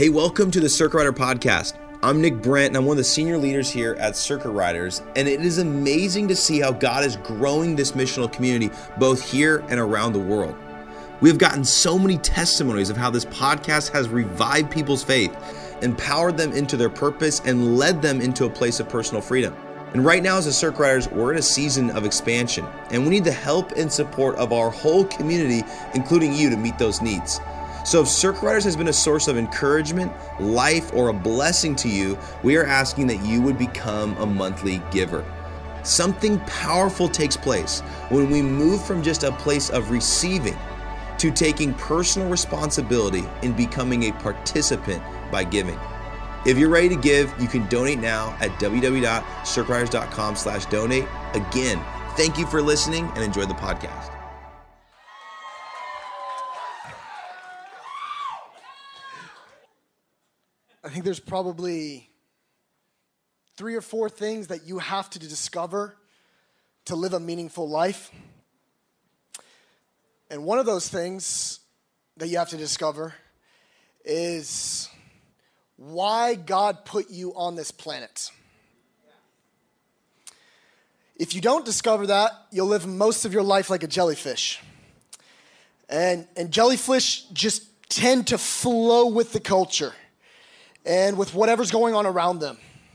Hey, welcome to the Circuit Rider Podcast. I'm Nick Brent, and I'm one of the senior leaders here at Circuit Riders, and it is amazing to see how God is growing this missional community both here and around the world. We have gotten so many testimonies of how this podcast has revived people's faith, empowered them into their purpose, and led them into a place of personal freedom. And right now as a Circuit Riders, we're in a season of expansion, and we need the help and support of our whole community, including you, to meet those needs. So if Circuit Riders has been a source of encouragement, life, or a blessing to you, we are asking that you would become a monthly giver. Something powerful takes place when we move from just a place of receiving to taking personal responsibility in becoming a participant by giving. If you're ready to give, you can donate now at www.circuitriders.com/donate. Again, thank you for listening and enjoy the podcast. I think there's probably 3 or 4 things that you have to discover to live a meaningful life. And one of those things that you have to discover is why God put you on this planet. If you don't discover that, you'll live most of your life like a jellyfish. And jellyfish just tend to flow with the culture and with whatever's going on around them.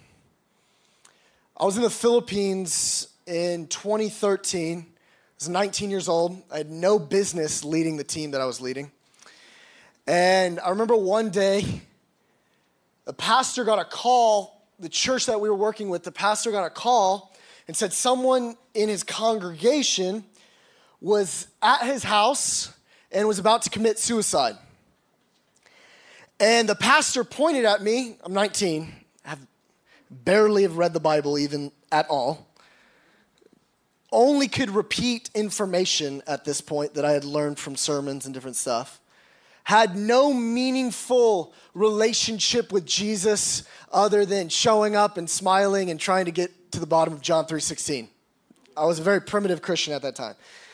I was in the Philippines in 2013. I was 19 years old. I had no business leading the team that I was leading. And I remember one day, the pastor got a call, the church that we were working with, the pastor got a call and said someone in his congregation was at his house and was about to commit suicide. And the pastor pointed at me. I'm 19. I barely have read the Bible even at all. Only could repeat information at this point that I had learned from sermons and different stuff. Had no meaningful relationship with Jesus other than showing up and smiling and trying to get to the bottom of John 3:16. I was a very primitive Christian at that time.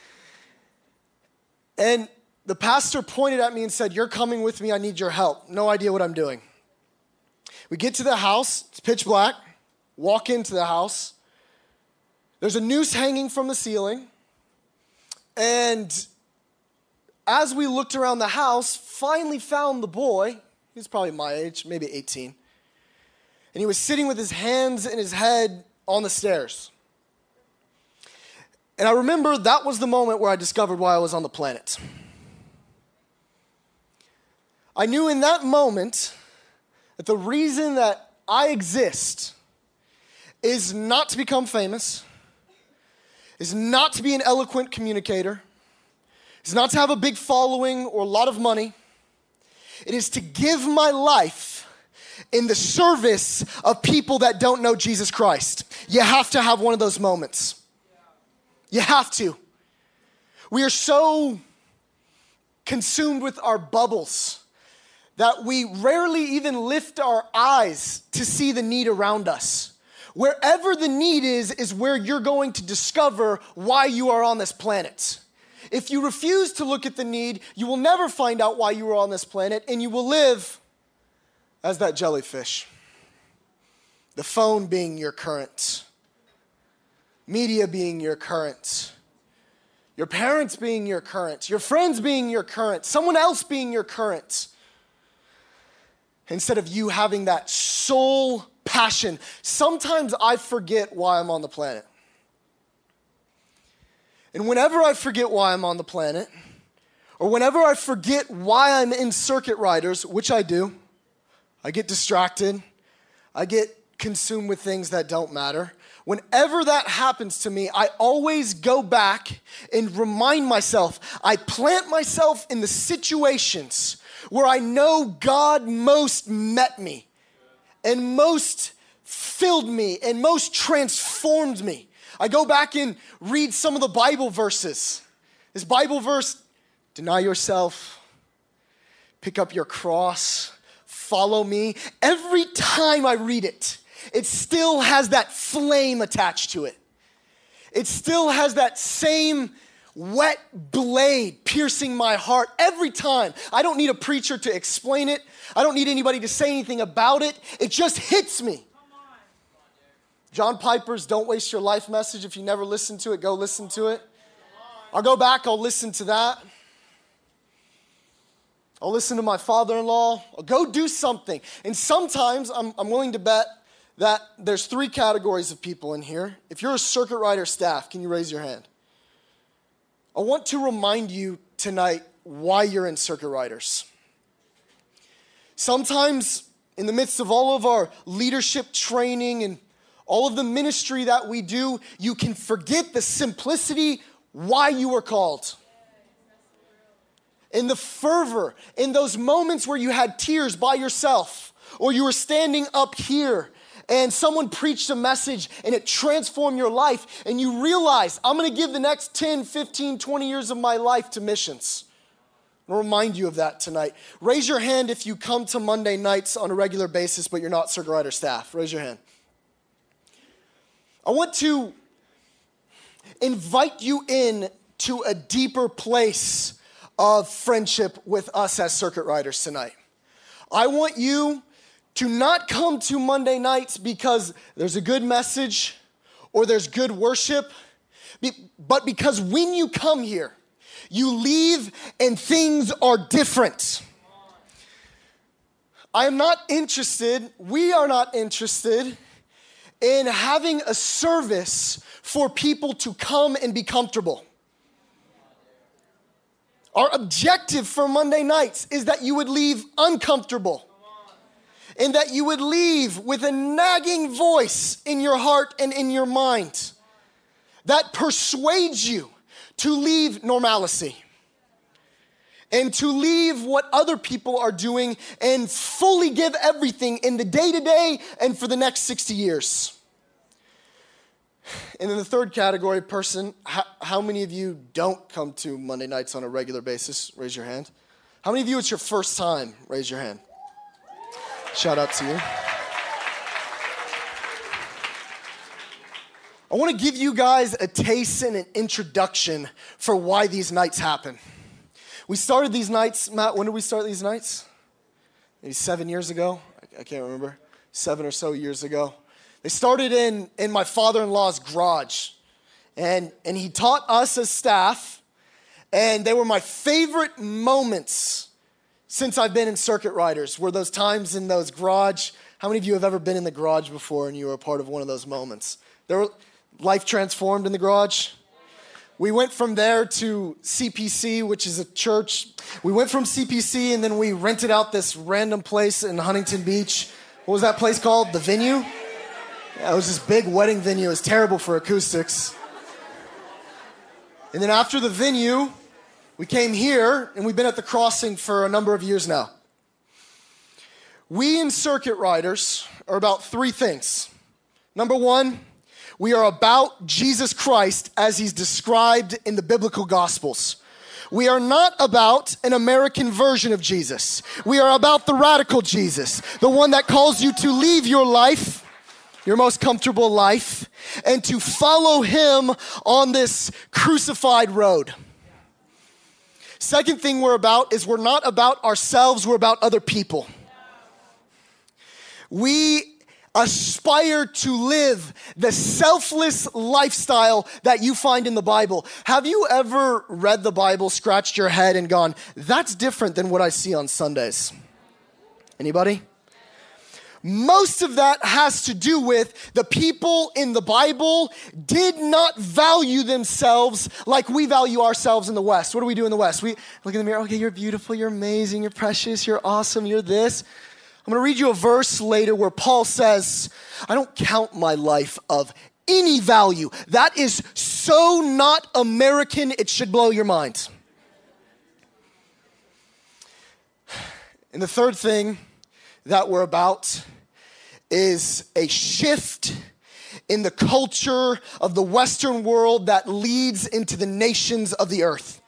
And the pastor pointed at me and said, "You're coming with me, I need your help." No idea what I'm doing. We get to the house, it's pitch black, walk into the house. There's a noose hanging from the ceiling. And as we looked around the house, finally found the boy. He was probably my age, maybe 18. And he was sitting with his hands in his head on the stairs. And I remember that was the moment where I discovered why I was on the planet. I knew in that moment that the reason that I exist is not to become famous, is not to be an eloquent communicator, is not to have a big following or a lot of money. It is to give my life in the service of people that don't know Jesus Christ. You have to have one of those moments. You have to. We are so consumed with our bubbles that we rarely even lift our eyes to see the need around us. Wherever the need is where you're going to discover why you are on this planet. If you refuse to look at the need, you will never find out why you are on this planet, and you will live as that jellyfish. The phone being your current, media being your current, your parents being your current, your friends being your current, someone else being your current. Instead of you having that soul passion. Sometimes I forget why I'm on the planet. And whenever I forget why I'm on the planet, or whenever I forget why I'm in Circuit Riders, which I do, I get distracted, I get consumed with things that don't matter. Whenever that happens to me, I always go back and remind myself, I plant myself in the situations where I know God most met me and most filled me and most transformed me. I go back and read some of the Bible verses. This Bible verse, deny yourself, pick up your cross, follow me. Every time I read it, it still has that flame attached to it. It still has that same wet blade piercing my heart every time. I don't need a preacher to explain it. I don't need anybody to say anything about it. It just hits me. John Piper's Don't Waste Your Life message. If you never listened to it, go listen to it. I'll go back, I'll listen to that. I'll listen to my father-in-law. I'll go do something. And sometimes I'm willing to bet that there's 3 categories of people in here. If you're a Circuit Rider staff, can you raise your hand? I want to remind you tonight why you're in Circuit Riders. Sometimes in the midst of all of our leadership training and all of the ministry that we do, you can forget the simplicity why you were called. In the fervor, in those moments where you had tears by yourself, or you were standing up here and someone preached a message and it transformed your life, and you realize, I'm gonna give the next 10, 15, 20 years of my life to missions. I'll remind you of that tonight. Raise your hand if you come to Monday nights on a regular basis, but you're not Circuit Rider staff. Raise your hand. I want to invite you in to a deeper place of friendship with us as Circuit Riders tonight. I want you to not come to Monday nights because there's a good message or there's good worship, but because when you come here, you leave and things are different. I am not interested, we are not interested in having a service for people to come and be comfortable. Our objective for Monday nights is that you would leave uncomfortable and that you would leave with a nagging voice in your heart and in your mind that persuades you to leave normalcy and to leave what other people are doing and fully give everything in the day-to-day and for the next 60 years. And then the third category person, how many of you don't come to Monday nights on a regular basis? Raise your hand. How many of you it's your first time? Raise your hand. Shout out to you. I want to give you guys a taste and an introduction for why these nights happen. We started these nights, Matt, when did we start these nights? Maybe 7 years ago? I can't remember. 7 or so years ago. They started in my father-in-law's garage. And he taught us as staff, and they were my favorite moments since I've been in Circuit Riders, were those times in those garage. How many of you have ever been in the garage before and you were a part of one of those moments? Life transformed in the garage. We went from there to CPC, which is a church. We went from CPC and then we rented out this random place in Huntington Beach. What was that place called? The Venue? Yeah, it was this big wedding venue. It was terrible for acoustics. And then after the Venue, we came here and we've been at the Crossing for a number of years now. We in Circuit Riders are about 3 things. Number 1, we are about Jesus Christ as he's described in the biblical Gospels. We are not about an American version of Jesus. We are about the radical Jesus, the one that calls you to leave your life, your most comfortable life, and to follow him on this crucified road. Second thing we're about is we're not about ourselves, we're about other people. We aspire to live the selfless lifestyle that you find in the Bible. Have you ever read the Bible, scratched your head and gone, that's different than what I see on Sundays? Anybody? Most of that has to do with the people in the Bible did not value themselves like we value ourselves in the West. What do we do in the West? We look in the mirror, okay, you're beautiful, you're amazing, you're precious, you're awesome, you're this. I'm going to read you a verse later where Paul says, I don't count my life of any value. That is so not American, it should blow your mind. And the third thing that we're about is a shift in the culture of the Western world that leads into the nations of the earth.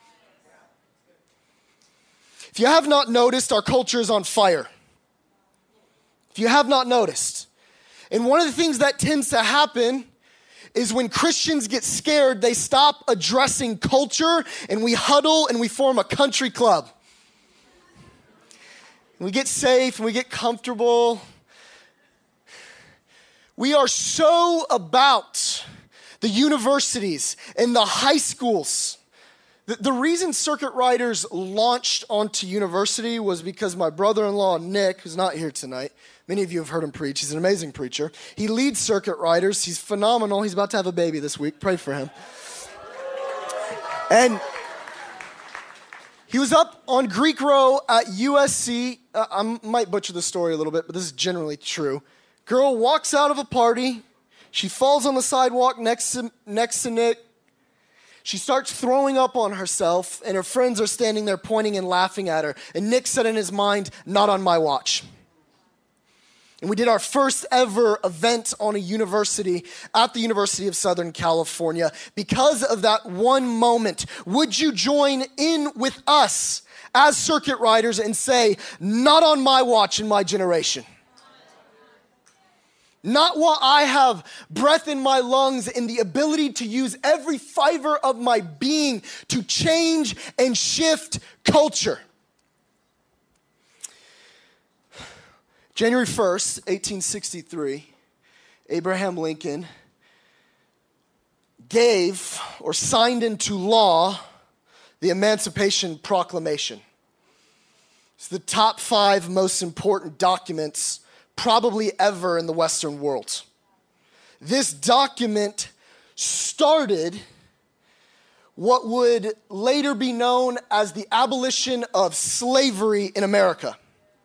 If you have not noticed, our culture is on fire. If you have not noticed. And one of the things that tends to happen is when Christians get scared, they stop addressing culture and we huddle and we form a country club. And we get safe and we get comfortable. We are so about the universities and the high schools. The reason Circuit Riders launched onto university was because my brother-in-law, Nick, who's not here tonight, many of you have heard him preach. He's an amazing preacher. He leads Circuit Riders. He's phenomenal. He's about to have a baby this week. Pray for him. And he was up on Greek Row at USC. I might butcher the story a little bit, but this is generally true. Girl walks out of a party. She falls on the sidewalk next to Nick. She starts throwing up on herself, and her friends are standing there pointing and laughing at her. And Nick said in his mind, "Not on my watch." And we did our first ever event on a university at the University of Southern California because of that one moment. Would you join in with us as Circuit Riders and say, "Not on my watch in my generation"? Not while I have breath in my lungs and the ability to use every fiber of my being to change and shift culture. January 1st, 1863, Abraham Lincoln gave or signed into law the Emancipation Proclamation. It's the top 5 most important documents probably ever in the Western world. This document started what would later be known as the abolition of slavery in America.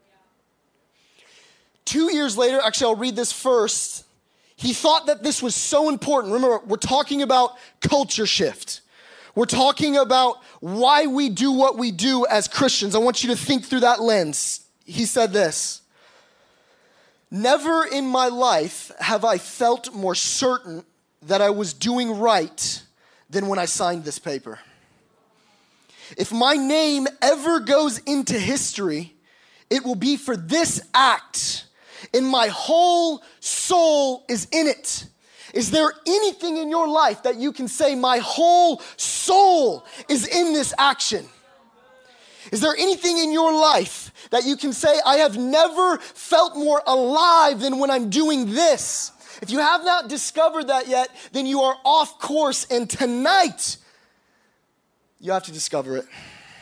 2 years later, actually I'll read this first, he thought that this was so important. Remember, we're talking about culture shift. We're talking about why we do what we do as Christians. I want you to think through that lens. He said this: "Never in my life have I felt more certain that I was doing right than when I signed this paper. If my name ever goes into history, it will be for this act, and my whole soul is in it." Is there anything in your life that you can say, "My whole soul is in this action"? Is there anything in your life that you can say, "I have never felt more alive than when I'm doing this"? If you have not discovered that yet, then you are off course, and tonight, you have to discover it.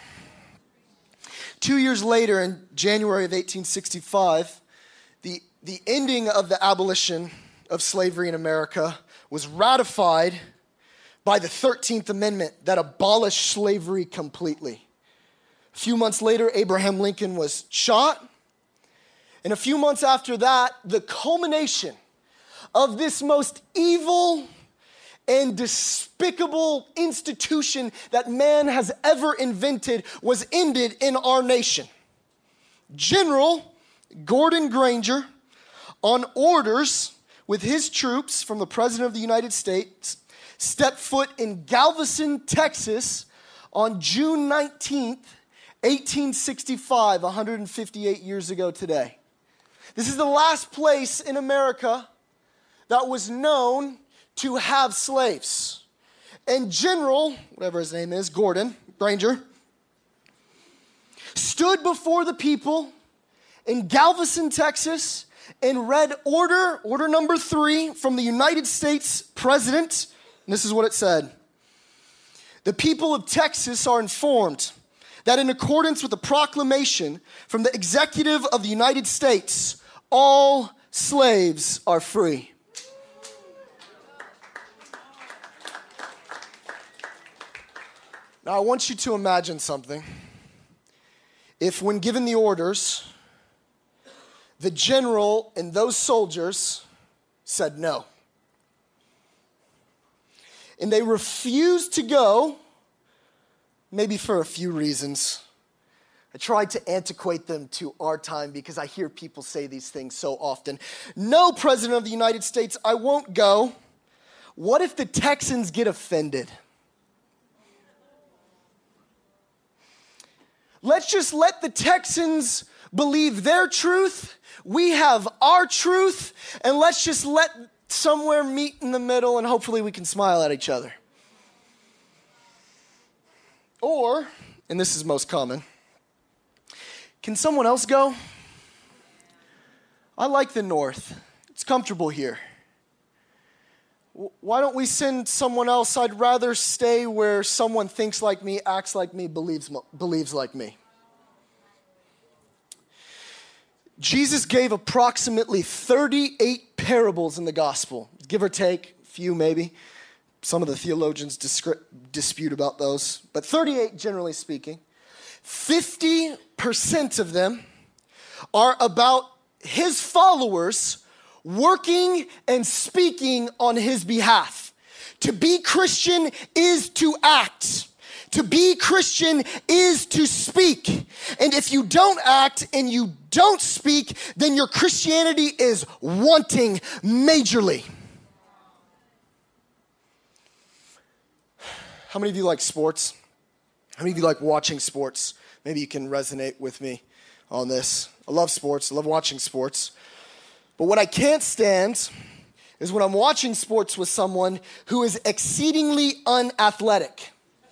2 years later, in January of 1865, the ending of the abolition of slavery in America was ratified by the 13th Amendment that abolished slavery completely. A few months later, Abraham Lincoln was shot. And a few months after that, the culmination of this most evil and despicable institution that man has ever invented was ended in our nation. General Gordon Granger, on orders with his troops from the President of the United States, stepped foot in Galveston, Texas on June 19th, 1865, 158 years ago today. This is the last place in America that was known to have slaves. And General, whatever his name is, Gordon Granger, stood before the people in Galveston, Texas, and read order number 3 from the United States President. And this is what it said: "The people of Texas are informed that in accordance with the proclamation from the executive of the United States, all slaves are free." Now, I want you to imagine something. If, when given the orders, the general and those soldiers said no, and they refused to go, maybe for a few reasons. I tried to antiquate them to our time because I hear people say these things so often. "No, President of the United States, I won't go." What if the Texans get offended? Let's just let the Texans believe their truth. We have our truth, and let's just let somewhere meet in the middle and hopefully we can smile at each other. Or, and this is most common, can someone else go? I like the North. It's comfortable here. Why don't we send someone else? I'd rather stay where someone thinks like me, acts like me, believes like me. Jesus gave approximately 38 parables in the gospel, give or take, a few maybe. Some of the theologians dispute about those, but 38 generally speaking. 50% of them are about his followers working and speaking on his behalf. To be Christian is to act. To be Christian is to speak. And if you don't act and you don't speak, then your Christianity is wanting majorly. How many of you like sports? How many of you like watching sports? Maybe you can resonate with me on this. I love sports. I love watching sports. But what I can't stand is when I'm watching sports with someone who is exceedingly unathletic.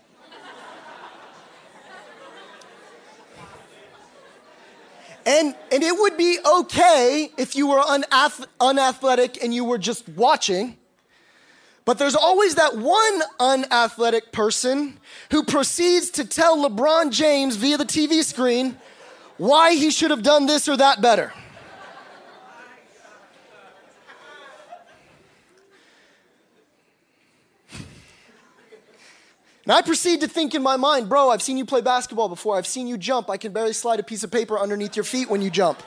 And it would be okay if you were unathletic and you were just watching. But there's always that one unathletic person who proceeds to tell LeBron James via the TV screen why he should have done this or that better. And I proceed to think in my mind, bro, I've seen you play basketball before. I've seen you jump. I can barely slide a piece of paper underneath your feet when you jump.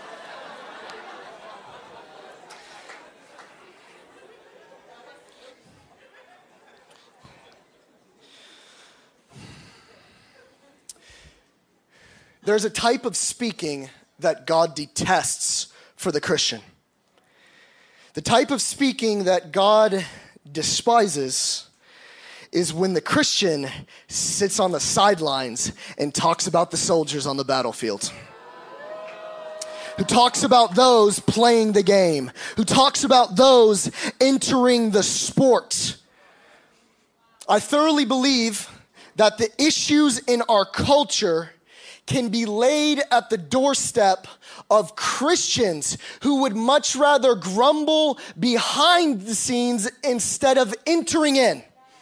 There's a type of speaking that God detests for the Christian. The type of speaking that God despises is when the Christian sits on the sidelines and talks about the soldiers on the battlefield. Who talks about those playing the game. Who talks about those entering the sport. I thoroughly believe that the issues in our culture can be laid at the doorstep of Christians who would much rather grumble behind the scenes instead of entering in.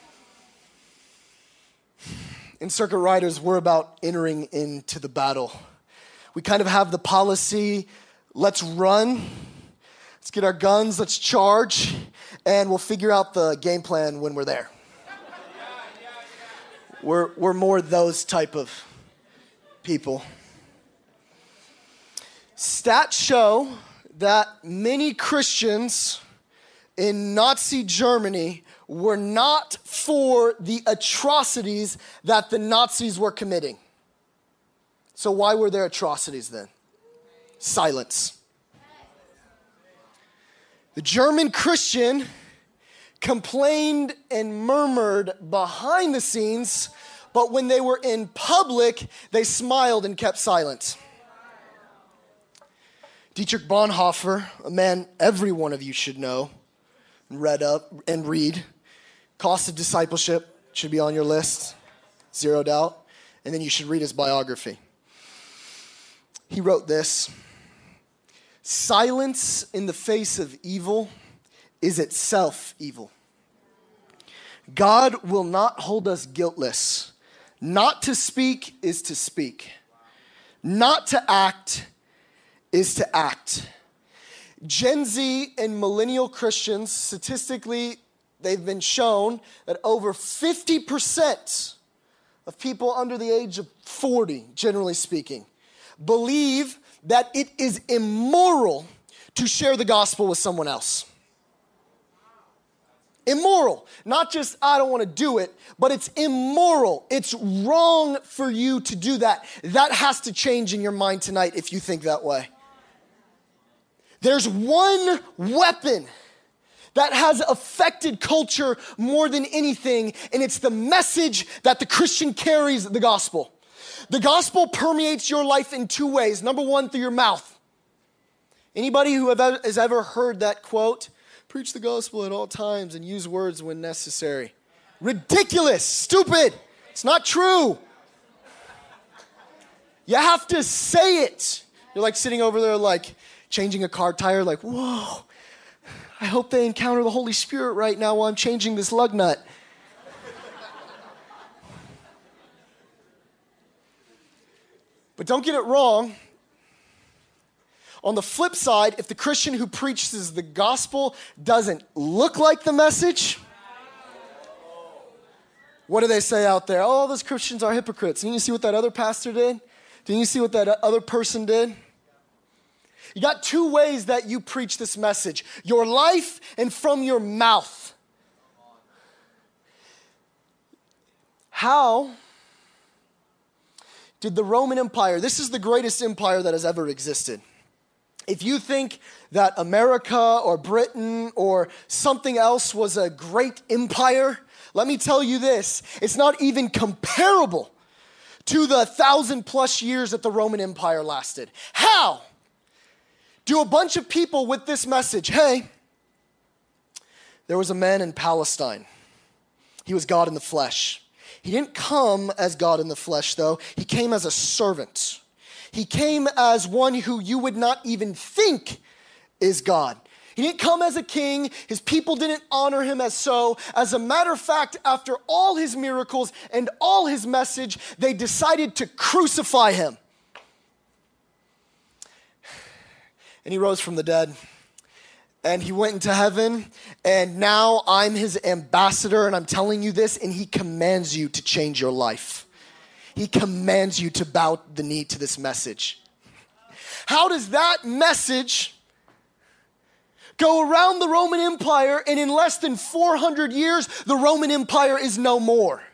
In Circuit Riders, we're about entering into the battle. We kind of have the policy, let's run, let's get our guns, let's charge, and we'll figure out the game plan when we're there. We're more those type of people. Stats show that many Christians in Nazi Germany were not for the atrocities that the Nazis were committing. So why were there atrocities then? Silence. The German Christian complained and murmured behind the scenes, but when they were in public, they smiled and kept silent. Dietrich Bonhoeffer, a man every one of you should know, read. Cost of Discipleship should be on your list, zero doubt. And then you should read his biography. He wrote this: silence in the face of evil is itself evil. God will not hold us guiltless. Not to speak is to speak. Not to act is to act. Gen Z and millennial Christians, statistically, they've been shown that over 50% of people under the age of 40, generally speaking, believe that it is immoral to share the gospel with someone else. Immoral. Not just, I don't want to do it, but it's immoral. It's wrong for you to do that. That has to change in your mind tonight if you think that way. There's one weapon that has affected culture more than anything, and it's the message that the Christian carries, the gospel. The gospel permeates your life in two ways. Number one, through your mouth. Anybody who has ever heard that quote, preach the gospel at all times and use words when necessary. Ridiculous, stupid. It's not true. You have to say it. You're like sitting over there like changing a car tire, like, whoa, I hope they encounter the Holy Spirit right now while I'm changing this lug nut. But don't get it wrong. On the flip side, if the Christian who preaches the gospel doesn't look like the message, what do they say out there? Oh, those Christians are hypocrites. Didn't you see what that other pastor did? Didn't you see what that other person did? You got two ways that you preach this message: your life and from your mouth. How did the Roman Empire, this is the greatest empire that has ever existed. If you think that America or Britain or something else was a great empire, let me tell you this, it's not even comparable to the 1,000+ years that the Roman Empire lasted. How do a bunch of people with this message, hey, there was a man in Palestine. He was God in the flesh. He didn't come as God in the flesh, though. He came as a servant. He came as one who you would not even think is God. He didn't come as a king. His people didn't honor him as so. As a matter of fact, after all his miracles and all his message, they decided to crucify him. And he rose from the dead. And he went into heaven, and now I'm his ambassador, and I'm telling you this, and he commands you to change your life. He commands you to bow the knee to this message. How does that message go around the Roman Empire, and in less than 400 years, the Roman Empire is no more?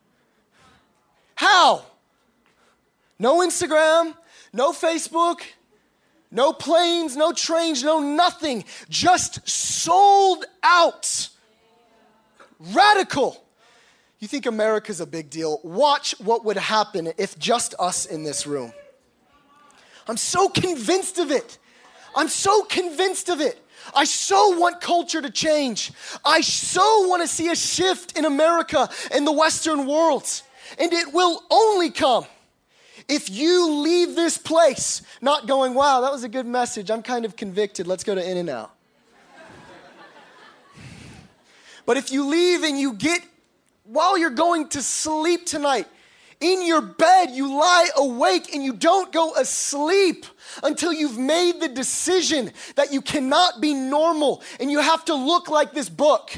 How? No Instagram, no Facebook, no planes, no trains, no nothing. Just sold out. Radical. You think America's a big deal? Watch what would happen if just us in this room. I'm so convinced of it. I'm so convinced of it. I so want culture to change. I so want to see a shift in America and the Western world. And it will only come if you leave this place not going, wow, that was a good message. I'm kind of convicted. Let's go to In-N-Out. But if you leave and you get, while you're going to sleep tonight, in your bed, you lie awake and you don't go asleep until you've made the decision that you cannot be normal and you have to look like this book.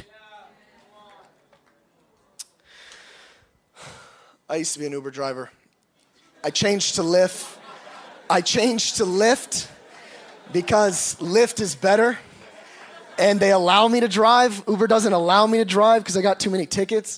I used to be an Uber driver. I changed to Lyft. Because Lyft is better and they allow me to drive. Uber doesn't allow me to drive because I got too many tickets.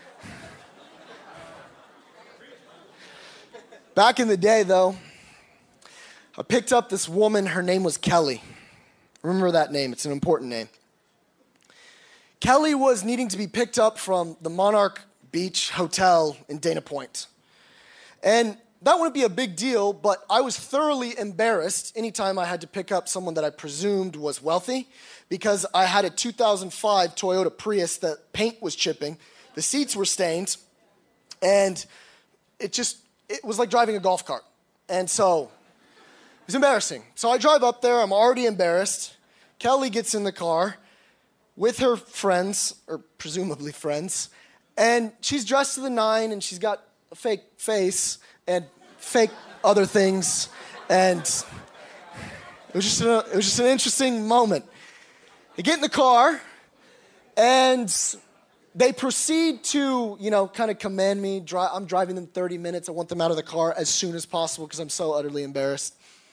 Back in the day, though, I picked up this woman. Her name was Kelly. Remember that name. It's an important name. Kelly was needing to be picked up from the Monarch Beach Hotel in Dana Point. And that wouldn't be a big deal, but I was thoroughly embarrassed anytime I had to pick up someone that I presumed was wealthy because I had a 2005 Toyota Prius that paint was chipping, the seats were stained, and it was like driving a golf cart. And so it was embarrassing. So I drive up there, I'm already embarrassed. Kelly gets in the car with her friends, or presumably friends, and she's dressed to the nine and she's got a fake face and fake other things, and it was just an interesting moment. They get in the car, and they proceed to, kind of command me. I'm driving them 30 minutes. I want them out of the car as soon as possible because I'm so utterly embarrassed.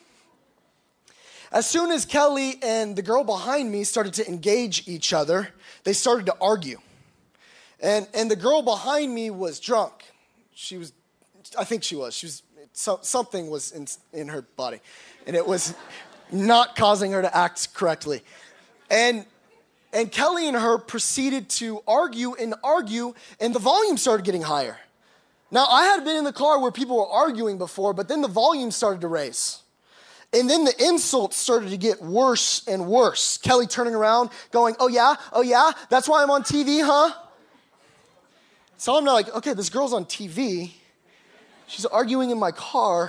As soon as Kelly and the girl behind me started to engage each other, they started to argue. And the girl behind me was drunk. Something was in her body, and it was not causing her to act correctly. And Kelly and her proceeded to argue, and the volume started getting higher. Now, I had been in the car where people were arguing before, but then the volume started to raise. And then the insults started to get worse and worse. Kelly turning around, going, oh yeah, that's why I'm on TV, huh? So I'm not like, okay, this girl's on TV. She's arguing in my car.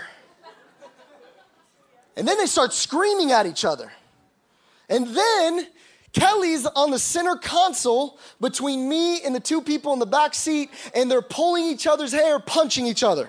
And then they start screaming at each other. And then Kelly's on the center console between me and the two people in the back seat, and they're pulling each other's hair, punching each other.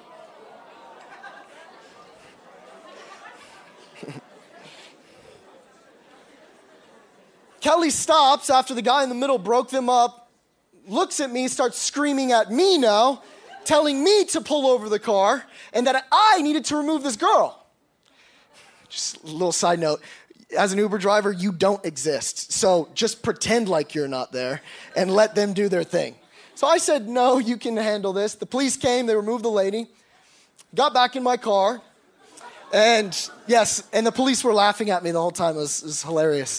Kelly stops after the guy in the middle broke them up, looks at me, starts screaming at me now, telling me to pull over the car and that I needed to remove this girl. Just a little side note, as an Uber driver, you don't exist. So just pretend like you're not there and let them do their thing. So I said, no, you can handle this. The police came, they removed the lady, got back in my car, and yes, and the police were laughing at me the whole time. It was hilarious.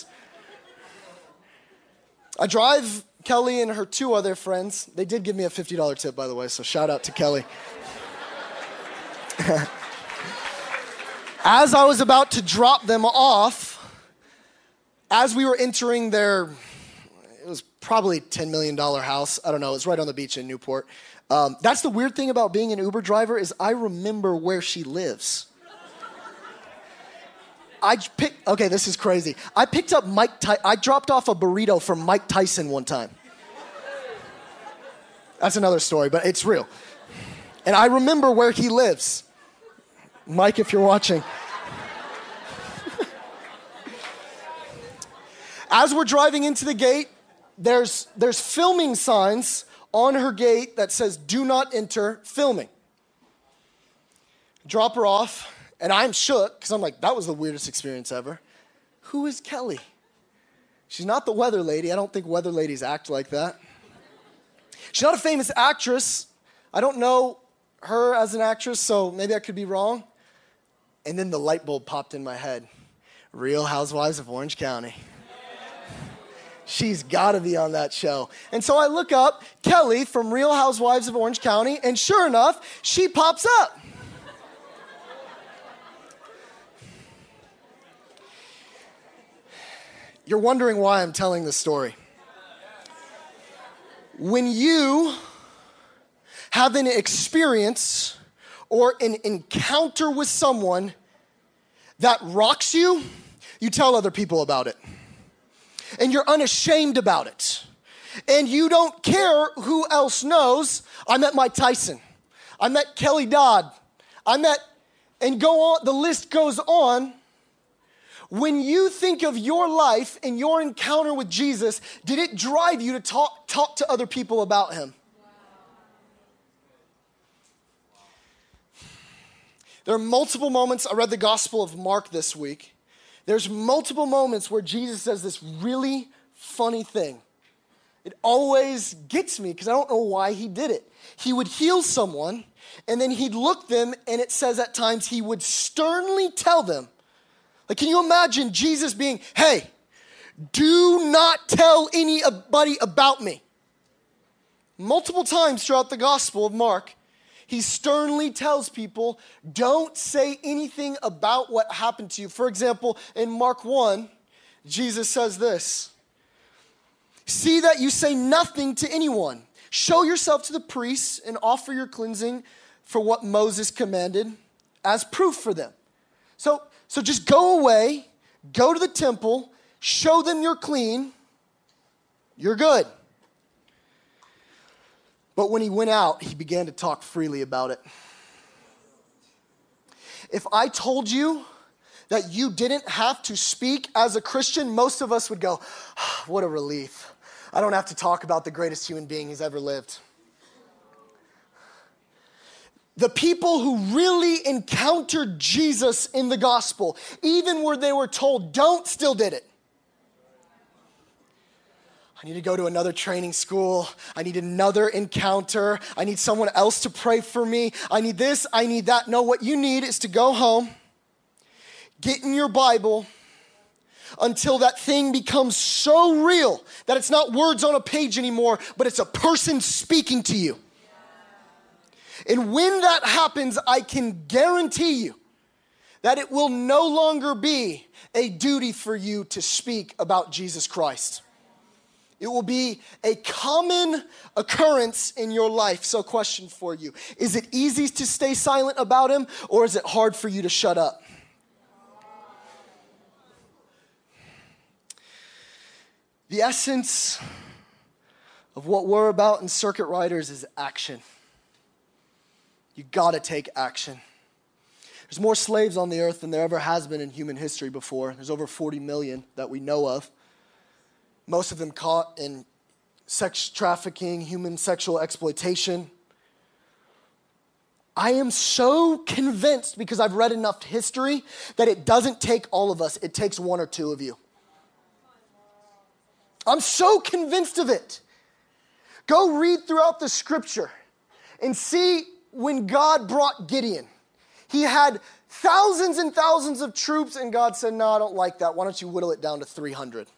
I drive Kelly and her two other friends. They did give me a $50 tip, by the way, so shout out to Kelly. As I was about to drop them off, as we were entering their, it was probably $10 million house. I don't know, it's right on the beach in Newport. That's the weird thing about being an Uber driver is I remember where she lives. Okay, this is crazy. I picked up I dropped off a burrito from Mike Tyson one time. That's another story, but it's real. And I remember where he lives. Mike, if you're watching. As we're driving into the gate, there's filming signs on her gate that says, do not enter, filming. Drop her off. And I'm shook, because I'm like, that was the weirdest experience ever. Who is Kelly? She's not the weather lady. I don't think weather ladies act like that. She's not a famous actress. I don't know her as an actress, so maybe I could be wrong. And then the light bulb popped in my head. Real Housewives of Orange County. She's got to be on that show. And so I look up Kelly from Real Housewives of Orange County, and sure enough, she pops up. You're wondering why I'm telling this story. When you have an experience or an encounter with someone that rocks you, you tell other people about it. And you're unashamed about it. And you don't care who else knows. I met Mike Tyson. I met Kelly Dodd. And go on, the list goes on. When you think of your life and your encounter with Jesus, did it drive you to talk to other people about him? There are multiple moments. I read the Gospel of Mark this week. There's multiple moments where Jesus says this really funny thing. It always gets me because I don't know why he did it. He would heal someone, and then he'd look them, and it says at times he would sternly tell them, like, can you imagine Jesus being, hey, do not tell anybody about me. Multiple times throughout the Gospel of Mark, he sternly tells people, don't say anything about what happened to you. For example, in Mark 1, Jesus says this, see that you say nothing to anyone. Show yourself to the priests and offer your cleansing for what Moses commanded as proof for them. So just go away, go to the temple, show them you're clean, you're good. But when he went out, he began to talk freely about it. If I told you that you didn't have to speak as a Christian, most of us would go, oh, what a relief. I don't have to talk about the greatest human being who's ever lived. The people who really encountered Jesus in the gospel, even where they were told, don't, still did it. I need to go to another training school. I need another encounter. I need someone else to pray for me. I need this, I need that. No, what you need is to go home, get in your Bible until that thing becomes so real that it's not words on a page anymore, but it's a person speaking to you. And when that happens, I can guarantee you that it will no longer be a duty for you to speak about Jesus Christ. It will be a common occurrence in your life. So question for you, is it easy to stay silent about him, or is it hard for you to shut up? The essence of what we're about in Circuit Riders is action. You gotta take action. There's more slaves on the earth than there ever has been in human history before. There's over 40 million that we know of. Most of them caught in sex trafficking, human sexual exploitation. I am so convinced, because I've read enough history, that it doesn't take all of us, it takes one or two of you. I'm so convinced of it. Go read throughout the scripture and see when God brought Gideon. He had thousands and thousands of troops, and God said, no, I don't like that. Why don't you whittle it down to 300?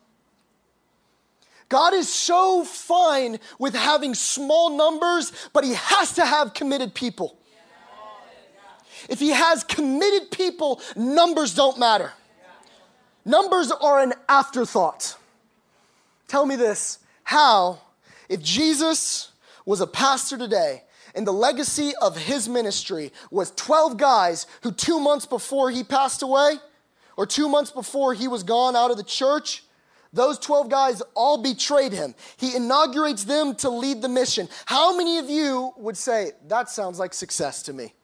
God is so fine with having small numbers, but he has to have committed people. If he has committed people, numbers don't matter. Numbers are an afterthought. Tell me this, how, if Jesus was a pastor today, and the legacy of his ministry was 12 guys who 2 months before he passed away, or 2 months before he was gone out of the church, those 12 guys all betrayed him. He inaugurates them to lead the mission. How many of you would say, that sounds like success to me?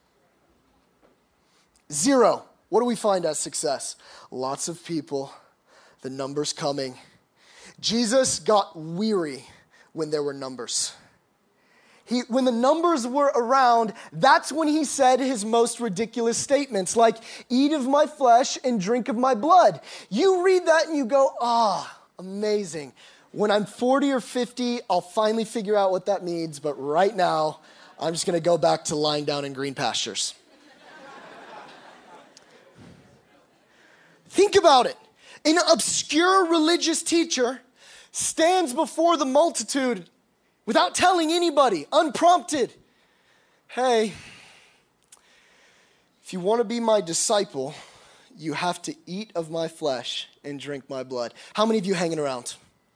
Zero. What do we find as success? Lots of people, the numbers coming. Jesus got weary when there were numbers. When the numbers were around, that's when he said his most ridiculous statements, like, eat of my flesh and drink of my blood. You read that and you go, amazing. When I'm 40 or 50, I'll finally figure out what that means, but right now, I'm just gonna go back to lying down in green pastures. Think about it. An obscure religious teacher stands before the multitude without telling anybody, unprompted. Hey, if you want to be my disciple, you have to eat of my flesh and drink my blood. How many of you hanging around?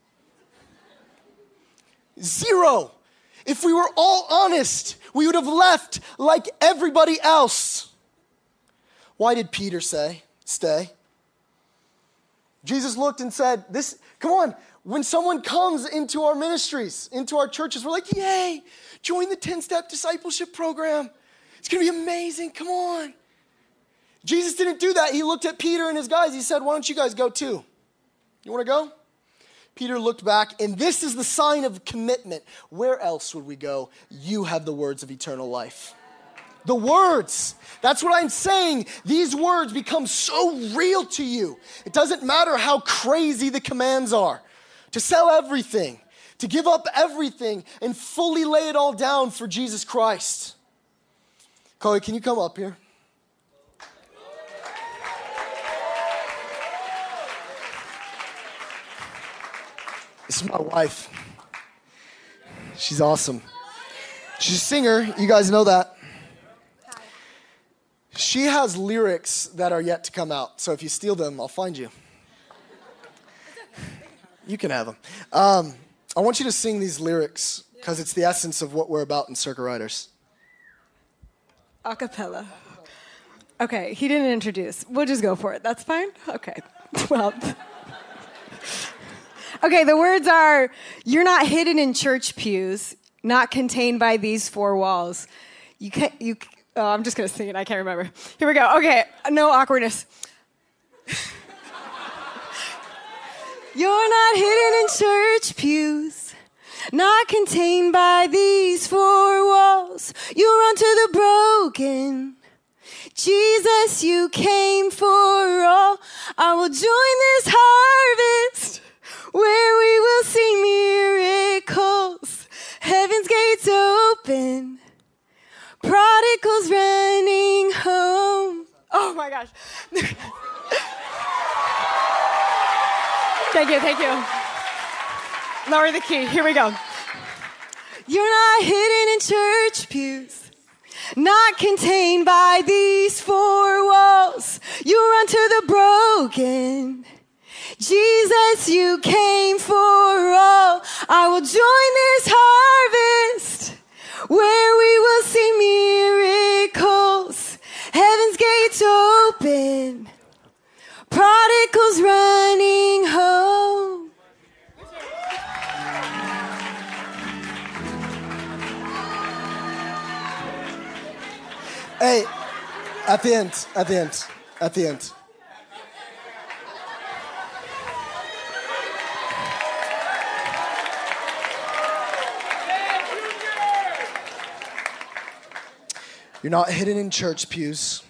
Zero. If we were all honest, we would have left like everybody else. Why did Peter say, stay? Jesus looked and said, come on. When someone comes into our ministries, into our churches, we're like, yay, join the 10-step discipleship program. It's going to be amazing. Come on. Jesus didn't do that. He looked at Peter and his guys. He said, why don't you guys go too? You want to go? Peter looked back, and this is the sign of commitment. Where else would we go? You have the words of eternal life. The words. That's what I'm saying. These words become so real to you. It doesn't matter how crazy the commands are. To sell everything, to give up everything, and fully lay it all down for Jesus Christ. Chloe, can you come up here? This is my wife. She's awesome. She's a singer. You guys know that. She has lyrics that are yet to come out. So if you steal them, I'll find you. You can have them. I want you to sing these lyrics because it's the essence of what we're about in Circuit Riders. A cappella. Okay, he didn't introduce. We'll just go for it. That's fine? Okay. Well. Okay, the words are, you're not hidden in church pews, not contained by these four walls. I'm just going to sing it. I can't remember. Here we go. Okay, no awkwardness. You're not hidden in church pews, not contained by these four walls. You run to the broken. Jesus, you came for all. I will join this harvest where we will see miracles. Heaven's gates open. Prodigals running home. Oh my gosh. Thank you. Lower the key. Here we go. You're not hidden in church pews, not contained by these four walls. You run to the broken. Jesus, you came for all. I will join this harvest where we will see miracles. Heaven's gates open. Prodigals running home. Hey, at the end. You're not hidden in church pews.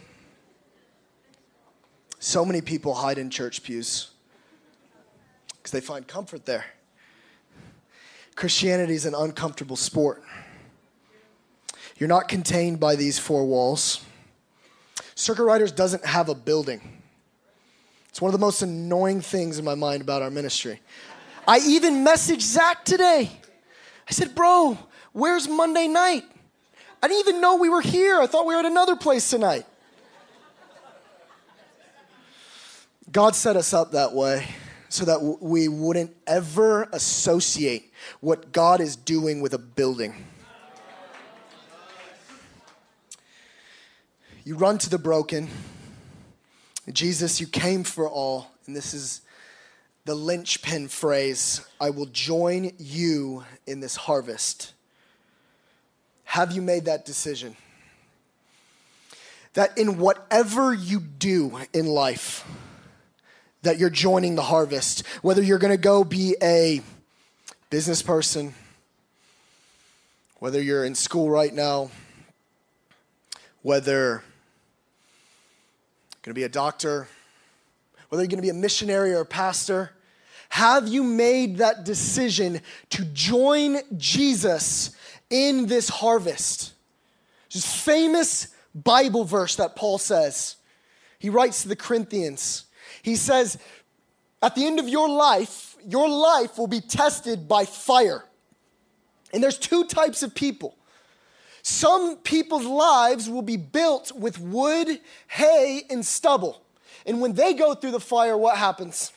So many people hide in church pews because they find comfort there. Christianity is an uncomfortable sport. You're not contained by these four walls. Circuit Riders doesn't have a building. It's one of the most annoying things in my mind about our ministry. I even messaged Zach today. I said, bro, where's Monday night? I didn't even know we were here. I thought we were at another place tonight. God set us up that way so that we wouldn't ever associate what God is doing with a building. You run to the broken. Jesus, you came for all. And this is the linchpin phrase. I will join you in this harvest. Have you made that decision? That in whatever you do in life, that you're joining the harvest. Whether you're going to go be a business person, whether you're in school right now, whether you're going to be a doctor, whether you're going to be a missionary or a pastor, have you made that decision to join Jesus in this harvest? Just famous Bible verse that Paul says. He writes to the Corinthians. He says, at the end of your life will be tested by fire. And there's two types of people. Some people's lives will be built with wood, hay, and stubble. And when they go through the fire, what happens?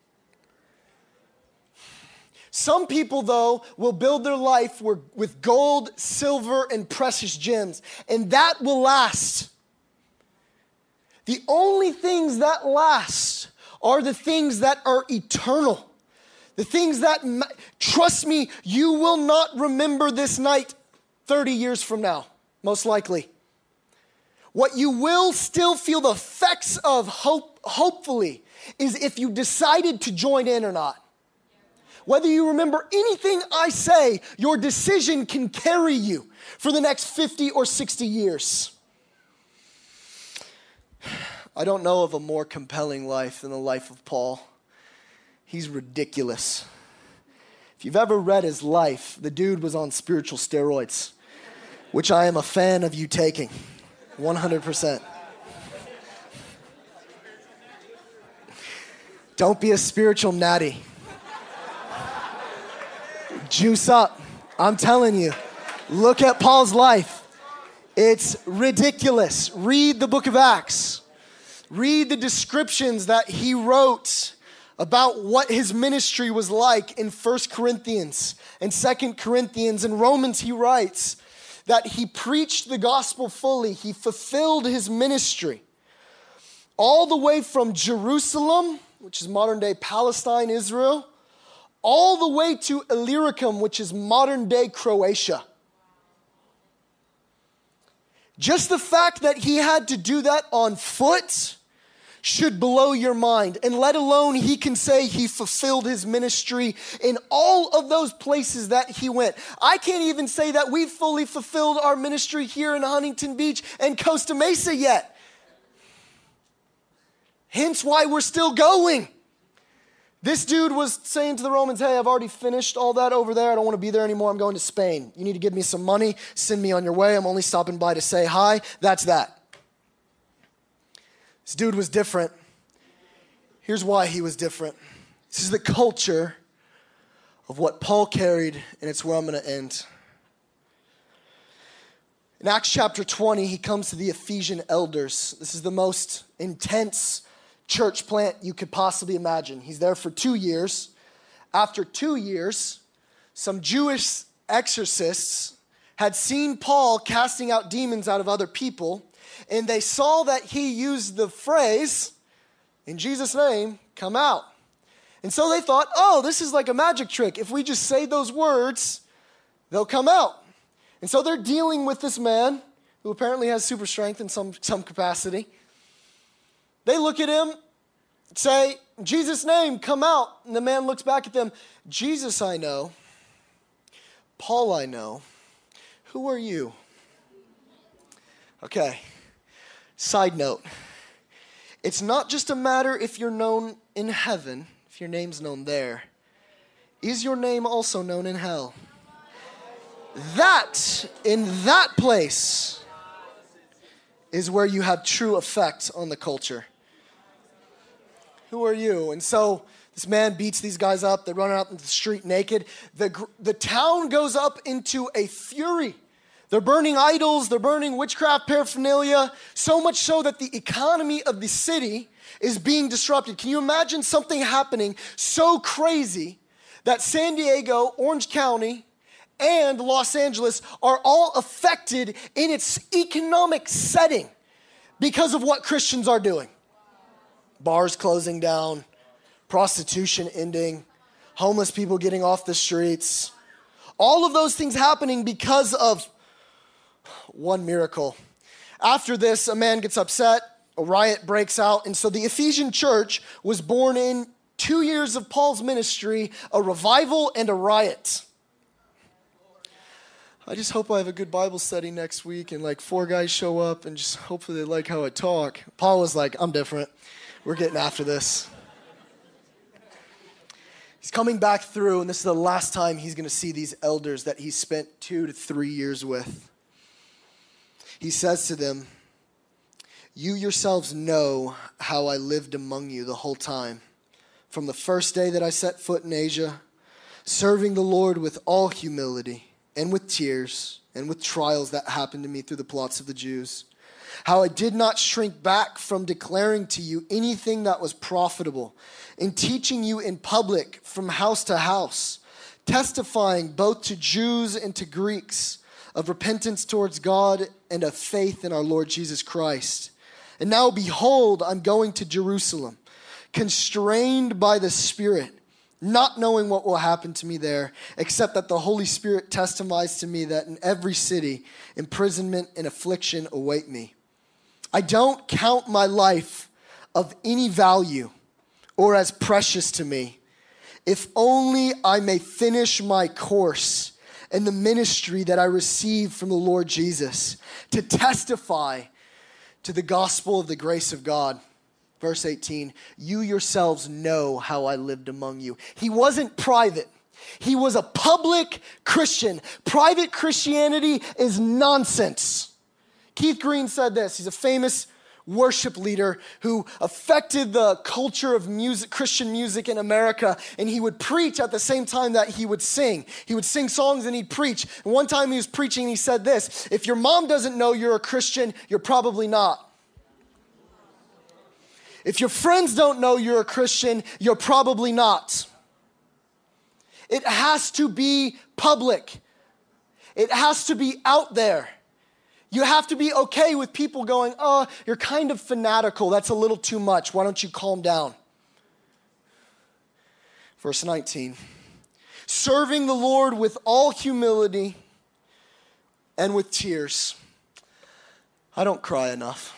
Some people, though, will build their life with gold, silver, and precious gems, and that will last. The only things that last are the things that are eternal. The things that, trust me, you will not remember this night 30 years from now, most likely. What you will still feel the effects of, hopefully, is if you decided to join in or not. Whether you remember anything I say, your decision can carry you for the next 50 or 60 years. I don't know of a more compelling life than the life of Paul. He's ridiculous. If you've ever read his life, the dude was on spiritual steroids, which I am a fan of you taking, 100%. Don't be a spiritual natty. Juice up. I'm telling you. Look at Paul's life. It's ridiculous. Read the book of Acts. Read the descriptions that he wrote about what his ministry was like in 1 Corinthians and 2 Corinthians and Romans. He writes that he preached the gospel fully. He fulfilled his ministry all the way from Jerusalem, which is modern day Palestine, Israel, all the way to Illyricum, which is modern day Croatia. Just the fact that he had to do that on foot should blow your mind. And let alone he can say he fulfilled his ministry in all of those places that he went. I can't even say that we've fully fulfilled our ministry here in Huntington Beach and Costa Mesa yet. Hence why we're still going. This dude was saying to the Romans, hey, I've already finished all that over there. I don't want to be there anymore. I'm going to Spain. You need to give me some money. Send me on your way. I'm only stopping by to say hi. That's that. This dude was different. Here's why he was different. This is the culture of what Paul carried, and it's where I'm going to end. In Acts chapter 20, he comes to the Ephesian elders. This is the most intense church plant you could possibly imagine. He's there for 2 years. After 2 years, some Jewish exorcists had seen Paul casting out demons out of other people, and they saw that he used the phrase, "In Jesus' name, come out." And so they thought, oh, this is like a magic trick. If we just say those words, they'll come out. And so they're dealing with this man who apparently has super strength in some capacity. They look at him, say, "In Jesus' name, come out." And the man looks back at them, "Jesus I know, Paul I know. Who are you?" Okay, side note. It's not just a matter if you're known in heaven, if your name's known there. Is your name also known in hell? That, in that place, is where you have true effect on the culture. Who are you? And so this man beats these guys up. They run out into the street naked. The town goes up into a fury. They're burning idols. They're burning witchcraft paraphernalia, so much so that the economy of the city is being disrupted. Can you imagine something happening so crazy that San Diego, Orange County, and Los Angeles are all affected in its economic setting because of what Christians are doing? Bars closing down, prostitution ending, homeless people getting off the streets. All of those things happening because of one miracle. After this, a man gets upset, a riot breaks out, and so the Ephesian church was born in 2 years of Paul's ministry, a revival and a riot. I just hope I have a good Bible study next week and like 4 guys show up and just hopefully they like how I talk. Paul was like, "I'm different. We're getting after this." He's coming back through, and this is the last time he's going to see these elders that he spent 2 to 3 years with. He says to them, "You yourselves know how I lived among you the whole time, from the first day that I set foot in Asia, serving the Lord with all humility and with tears and with trials that happened to me through the plots of the Jews. How I did not shrink back from declaring to you anything that was profitable, in teaching you in public from house to house, testifying both to Jews and to Greeks of repentance towards God and of faith in our Lord Jesus Christ. And now behold, I'm going to Jerusalem, constrained by the Spirit, not knowing what will happen to me there, except that the Holy Spirit testifies to me that in every city, imprisonment and affliction await me. I don't count my life of any value or as precious to me, if only I may finish my course in the ministry that I received from the Lord Jesus, to testify to the gospel of the grace of God." Verse 18, "You yourselves know how I lived among you." He wasn't private. He was a public Christian. Private Christianity is nonsense. Keith Green said this. He's a famous worship leader who affected the culture of music, Christian music in America, and he would preach at the same time that he would sing. He would sing songs and he'd preach. And one time he was preaching, he said this: "If your mom doesn't know you're a Christian, you're probably not. If your friends don't know you're a Christian, you're probably not." It has to be public. It has to be out there. You have to be okay with people going, "Oh, you're kind of fanatical. That's a little too much. Why don't you calm down?" Verse 19, "Serving the Lord with all humility and with tears." I don't cry enough.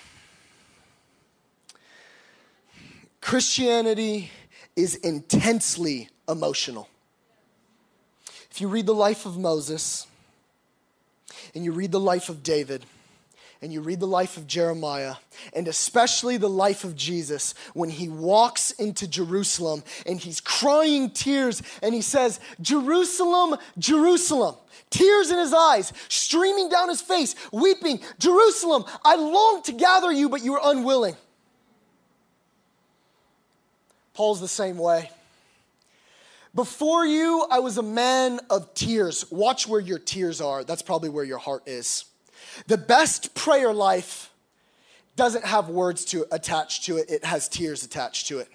Christianity is intensely emotional. If you read the life of Moses, and you read the life of David, and you read the life of Jeremiah, and especially the life of Jesus, when he walks into Jerusalem and he's crying tears and he says, "Jerusalem, Jerusalem," tears in his eyes, streaming down his face, weeping, "Jerusalem, I longed to gather you, but you were unwilling." Paul's the same way. "Before you, I was a man of tears." Watch where your tears are. That's probably where your heart is. The best prayer life doesn't have words attached to it. It has tears attached to it.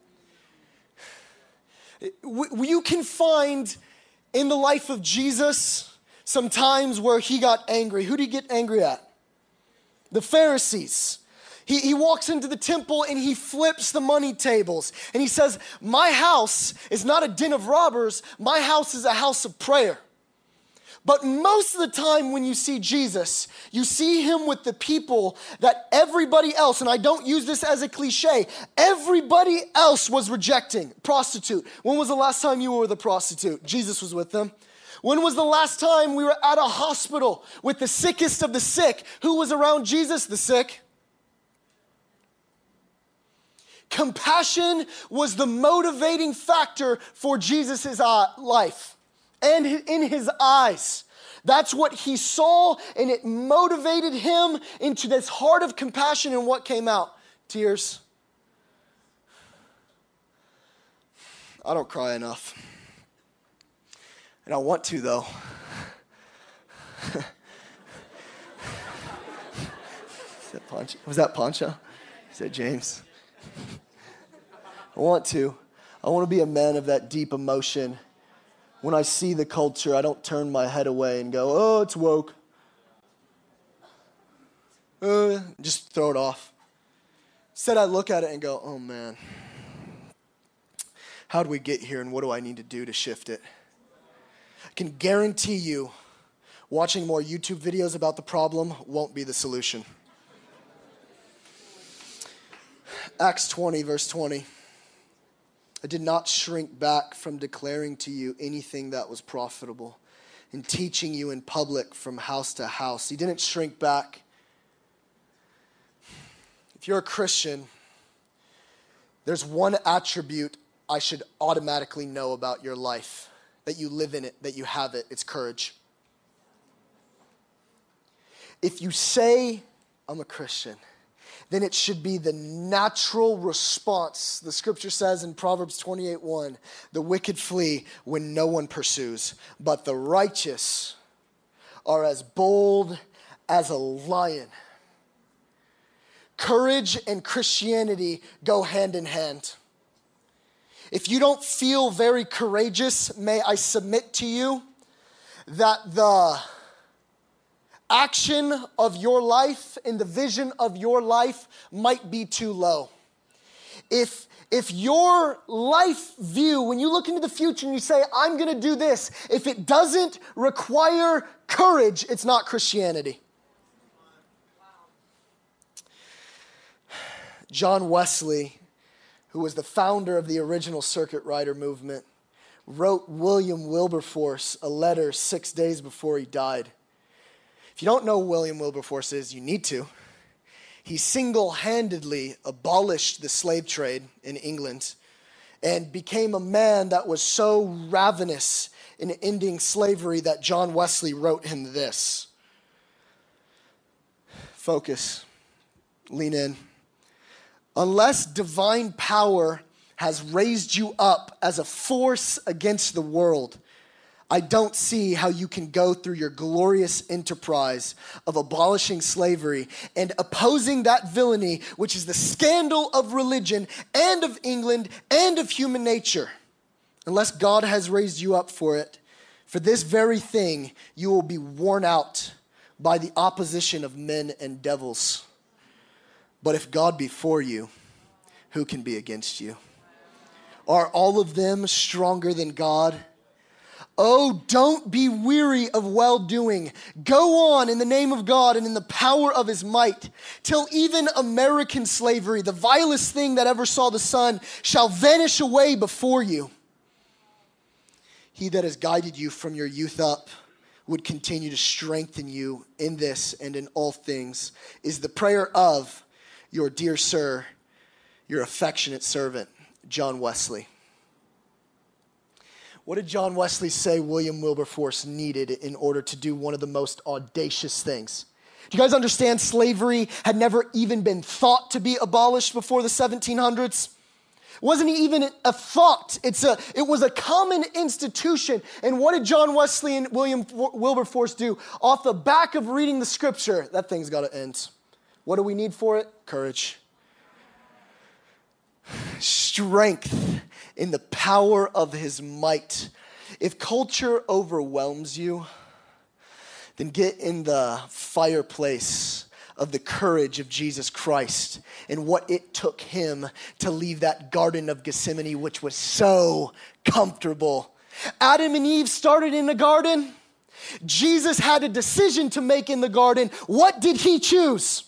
You can find in the life of Jesus some times where he got angry. Who did he get angry at? The Pharisees. He walks into the temple and he flips the money tables. And he says, my house is not a den of robbers. My house is a house of prayer. But most of the time when you see Jesus, you see him with the people that everybody else, and I don't use this as a cliche, everybody else was rejecting. Prostitute. When was the last time you were with a prostitute? Jesus was with them. When was the last time we were at a hospital with the sickest of the sick? Who was around Jesus? The sick. Compassion was the motivating factor for Jesus' life and in his eyes. That's what he saw, and it motivated him into this heart of compassion. And what came out? Tears. I don't cry enough. And I want to, though. Was that Pancho? Is that James? I want to be a man of that deep emotion. When I see the culture, I don't turn my head away and go, oh, it's woke. Just throw it off. Instead, I look at it and go, oh man, how did we get here and what do I need to do to shift it? I can guarantee you, watching more YouTube videos about the problem won't be the solution. Acts 20, verse 20. I did not shrink back from declaring to you anything that was profitable and teaching you in public from house to house. He didn't shrink back. If you're a Christian, there's one attribute I should automatically know about your life, that you live in it, that you have it. It's courage. If you say, I'm a Christian, then it should be the natural response. The scripture says in Proverbs 28:1, the wicked flee when no one pursues, but the righteous are as bold as a lion. Courage and Christianity go hand in hand. If you don't feel very courageous, may I submit to you that the action of your life and the vision of your life might be too low. If your life view, when you look into the future and you say, I'm going to do this, if it doesn't require courage, it's not Christianity. John Wesley, who was the founder of the original Circuit Rider movement, wrote William Wilberforce a letter 6 days before he died. If you don't know who William Wilberforce is, you need to. He single-handedly abolished the slave trade in England and became a man that was so ravenous in ending slavery that John Wesley wrote him this. Focus. Lean in. Unless divine power has raised you up as a force against the world, I don't see how you can go through your glorious enterprise of abolishing slavery and opposing that villainy, which is the scandal of religion and of England and of human nature. Unless God has raised you up for it, for this very thing, you will be worn out by the opposition of men and devils. But if God be for you, who can be against you? Are all of them stronger than God? Oh, don't be weary of well-doing. Go on in the name of God and in the power of his might, till even American slavery, the vilest thing that ever saw the sun, shall vanish away before you. He that has guided you from your youth up would continue to strengthen you in this and in all things, is the prayer of your dear sir, your affectionate servant, John Wesley. What did John Wesley say William Wilberforce needed in order to do one of the most audacious things? Do you guys understand slavery had never even been thought to be abolished before the 1700s? It wasn't even a thought. It was a common institution. And what did John Wesley and William Wilberforce do? Off the back of reading the scripture, that thing's got to end. What do we need for it? Courage. Strength in the power of his might. If culture overwhelms you, then get in the fireplace of the courage of Jesus Christ and what it took him to leave that Garden of Gethsemane, which was so comfortable. Adam and Eve started in the garden. Jesus had a decision to make in the garden. What did he choose?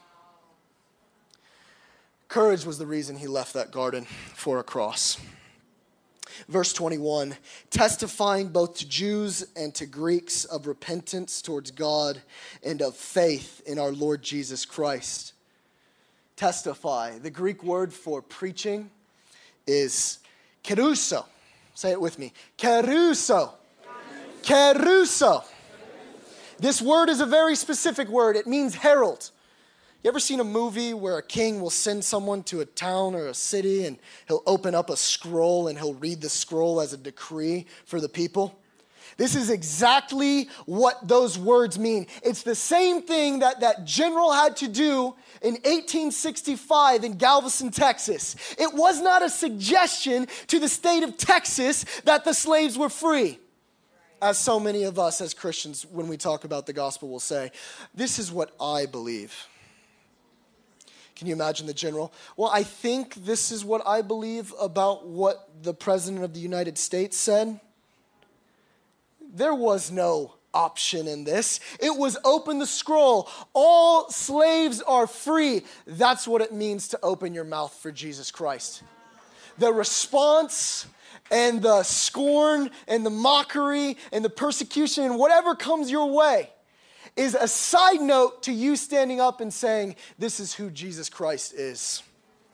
Courage was the reason he left that garden for a cross. Verse 21, testifying both to Jews and to Greeks of repentance towards God and of faith in our Lord Jesus Christ. Testify. The Greek word for preaching is keruso. Say it with me. Keruso. Keruso. This word is a very specific word. It means herald. You ever seen a movie where a king will send someone to a town or a city and he'll open up a scroll and he'll read the scroll as a decree for the people? This is exactly what those words mean. It's the same thing that general had to do in 1865 in Galveston, Texas. It was not a suggestion to the state of Texas that the slaves were free. As so many of us as Christians, when we talk about the gospel, will say, this is what I believe. Can you imagine the general? Well, I think this is what I believe about what the President of the United States said. There was no option in this. It was open the scroll. All slaves are free. That's what it means to open your mouth for Jesus Christ. The response and the scorn and the mockery and the persecution and whatever comes your way is a side note to you standing up and saying, this is who Jesus Christ is.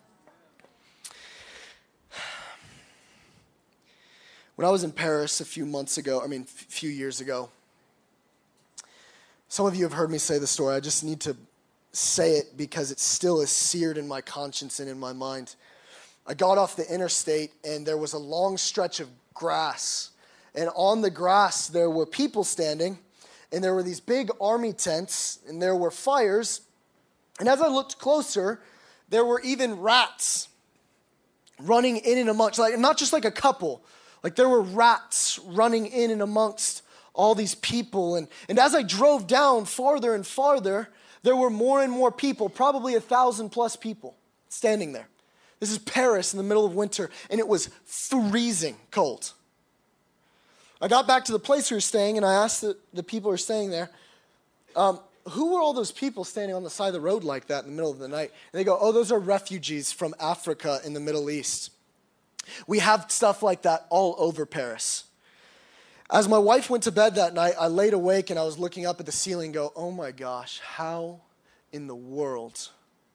When I was in Paris a few years ago, some of you have heard me say the story. I just need to say it because it still is seared in my conscience and in my mind. I got off the interstate and there was a long stretch of grass. And on the grass there were people standing. And there were these big army tents, and there were fires. And as I looked closer, there were even rats running in and amongst, like not just like a couple, like there were rats running in and amongst all these people. And as I drove down farther and farther, there were more and more people, probably 1,000 plus people standing there. This is Paris in the middle of winter, and it was freezing cold. I got back to the place we were staying, and I asked the people who were staying there, who were all those people standing on the side of the road like that in the middle of the night? And they go, oh, those are refugees from Africa in the Middle East. We have stuff like that all over Paris. As my wife went to bed that night, I laid awake, and I was looking up at the ceiling and go, oh my gosh, how in the world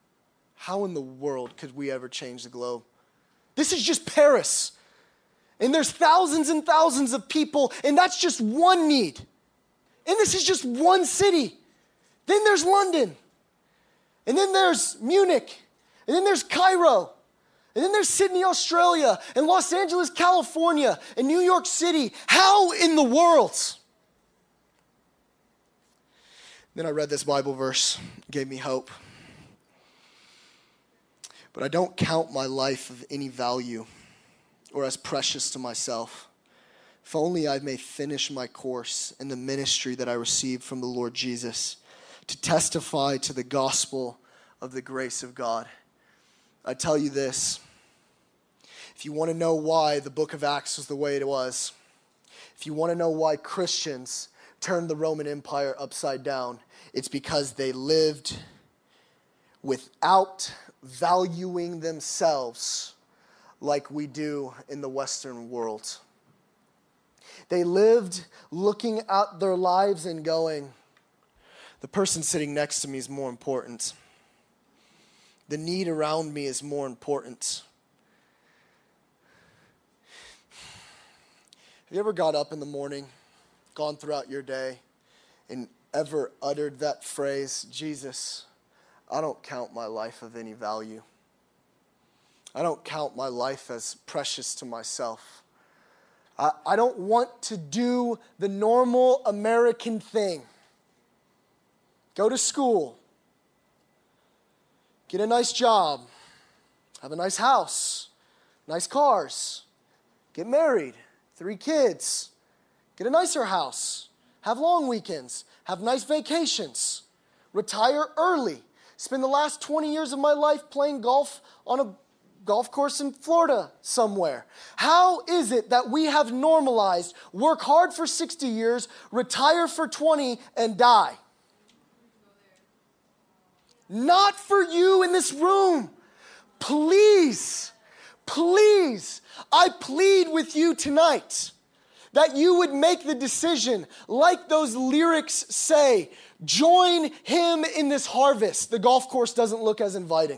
could we ever change the globe? This is just Paris. And there's thousands and thousands of people, and that's just one need. And this is just one city. Then there's London. And then there's Munich. And then there's Cairo. And then there's Sydney, Australia. And Los Angeles, California. And New York City. How in the world? Then I read this Bible verse. It gave me hope. But I don't count my life of any value or as precious to myself, if only I may finish my course in the ministry that I received from the Lord Jesus, to testify to the gospel of the grace of God. I tell you this, if you want to know why the book of Acts was the way it was, if you want to know why Christians turned the Roman Empire upside down, it's because they lived without valuing themselves like we do in the Western world. They lived looking at their lives and going, the person sitting next to me is more important. The need around me is more important. Have you ever got up in the morning, gone throughout your day, and ever uttered that phrase, Jesus, I don't count my life of any value. I don't count my life as precious to myself. I don't want to do the normal American thing. Go to school, get a nice job, have a nice house, nice cars, get married, 3 kids, get a nicer house, have long weekends, have nice vacations, retire early, spend the last 20 years of my life playing golf on a golf course in Florida somewhere. How is it that we have normalized work hard for 60 years, retire for 20, and die? Not for you in this room. Please, please, I plead with you tonight that you would make the decision, like those lyrics say, join him in this harvest. The golf course doesn't look as inviting.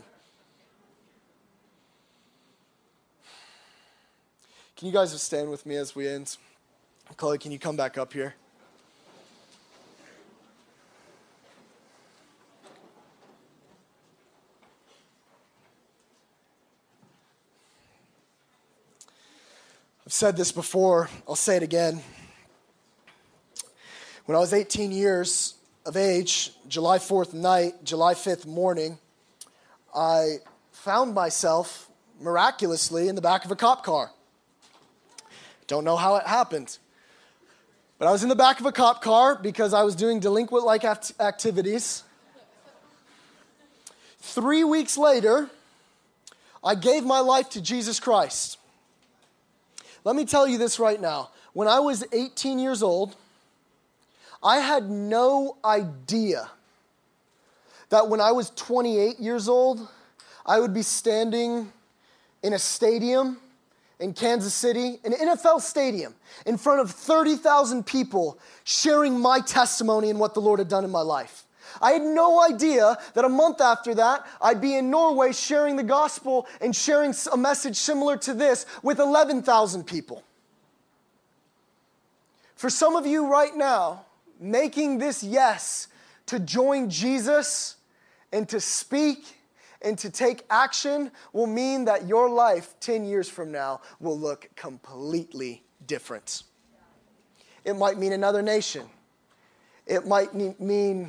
Can you guys stand with me as we end? Chloe, can you come back up here? I've said this before, I'll say it again. When I was 18 years of age, July 4th night, July 5th morning, I found myself miraculously in the back of a cop car. Don't know how it happened. But I was in the back of a cop car because I was doing delinquent-like activities. 3 weeks later, I gave my life to Jesus Christ. Let me tell you this right now. When I was 18 years old, I had no idea that when I was 28 years old, I would be standing in a stadium in Kansas City, an NFL stadium, in front of 30,000 people sharing my testimony and what the Lord had done in my life. I had no idea that a month after that, I'd be in Norway sharing the gospel and sharing a message similar to this with 11,000 people. For some of you right now, making this yes to join Jesus and to speak and to take action will mean that your life 10 years from now will look completely different. It might mean another nation. It might mean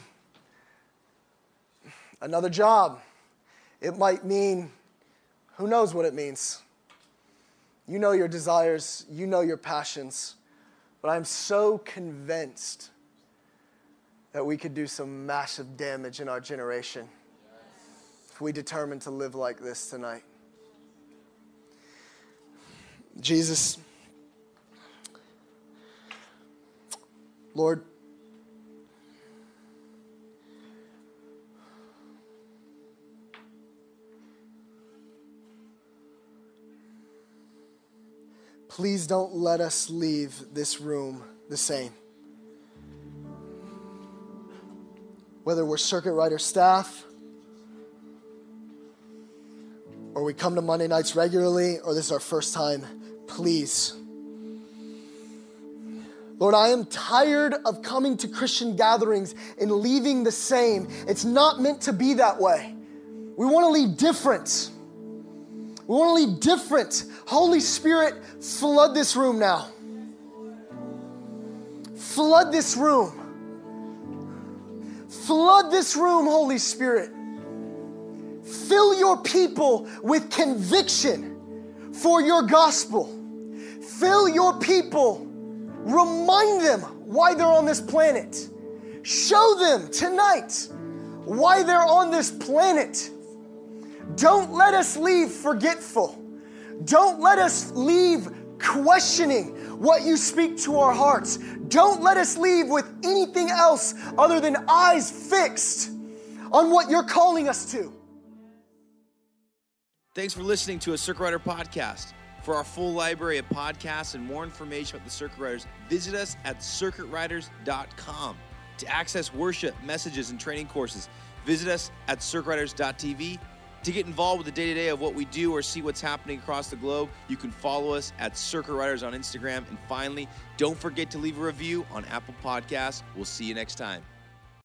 another job. It might mean, who knows what it means. You know your desires, you know your passions, but I'm so convinced that we could do some massive damage in our generation if we determine to live like this tonight. Jesus, Lord, please don't let us leave this room the same. Whether we're Circuit Rider staff, or we come to Monday nights regularly, or this is our first time, please. Lord, I am tired of coming to Christian gatherings and leaving the same. It's not meant to be that way. We want to leave different. We want to leave different. Holy Spirit, flood this room now. Flood this room. Flood this room, Holy Spirit. Fill your people with conviction for your gospel. Fill your people. Remind them why they're on this planet. Show them tonight why they're on this planet. Don't let us leave forgetful. Don't let us leave questioning what you speak to our hearts. Don't let us leave with anything else other than eyes fixed on what you're calling us to. Thanks for listening to a Circuit Rider podcast. For our full library of podcasts and more information about the Circuit Riders, visit us at circuitriders.com. To access worship, messages, and training courses, visit us at circuitriders.tv. To get involved with the day-to-day of what we do or see what's happening across the globe, you can follow us at Circuit Riders on Instagram. And finally, don't forget to leave a review on Apple Podcasts. We'll see you next time.